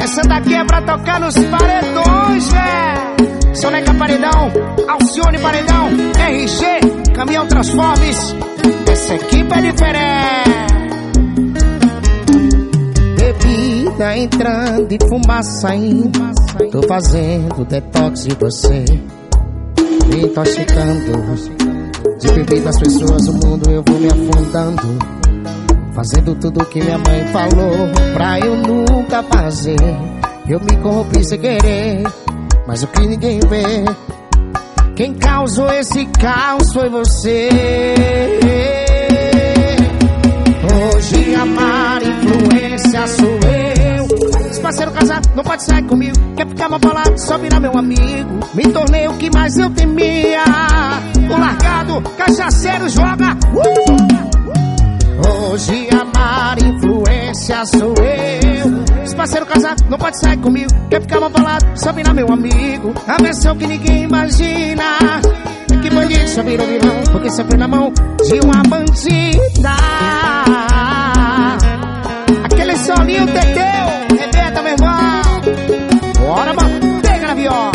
Essa daqui é pra tocar nos paredões, véi. Soneca Paredão, Alcione Paredão, RG, Caminhão Transformes. Essa equipe é diferente. Bebida entrando e fumaça saindo, tô fazendo detox de você, me intoxicando. De bebida as pessoas, o mundo eu vou me afundando, fazendo tudo que minha mãe falou pra eu nunca fazer. Eu me corrompi sem querer, mas o que ninguém vê, quem causou esse caos foi você. Hoje a má influência sou eu. Esse parceiro casado não pode sair comigo, quer ficar mal falado, só virar meu amigo. Me tornei o que mais eu temia, o largado, cachaceiro joga. Hoje a má influência sou eu. Esse parceiro casado não pode sair comigo, quer ficar mal falado, só virar meu amigo. A versão que ninguém imagina, que bandido só virou vilão, porque só foi na mão de uma bandida. Aquele solinho teteu, rebenta meu irmão. Bora, mano, pega na viola.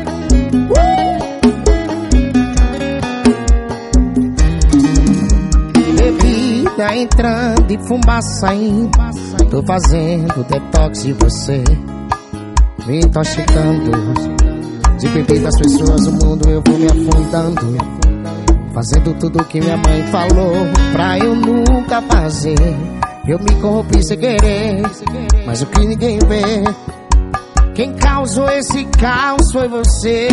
Bebida entrando e fumaça saindo, tô fazendo detox de você, me intoxicando. De bebida as pessoas, o mundo eu vou me afundando, fazendo tudo que minha mãe falou pra eu nunca fazer. Eu me corrompi sem querer, mas o que ninguém vê, quem causou esse caos foi você.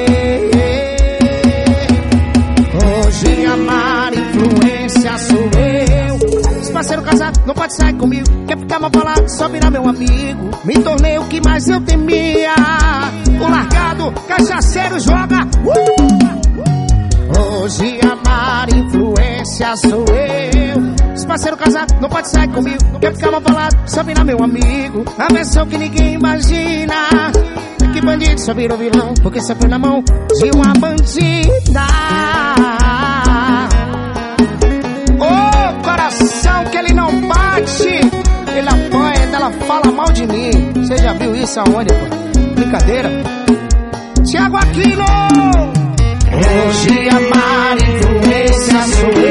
Hoje a má influência sou eu. Esse parceiro casado não pode sair comigo, quer ficar mal falado, só virar meu amigo. Me tornei o que mais eu temia, o largado, cachaceiro joga. Hoje a má influência sou eu. Esse parceiro casado não pode sair comigo, quer ficar mal falado, só virar meu amigo. A versão que ninguém imagina, que bandido só virou vilão, porque só foi na mão de uma bandida. Ô coração que ele não bate, ele apanha, ela fala mal de mim. Você já viu isso aonde, pô? Brincadeira. Thiago Aquino. Hoje a má influência sou eu.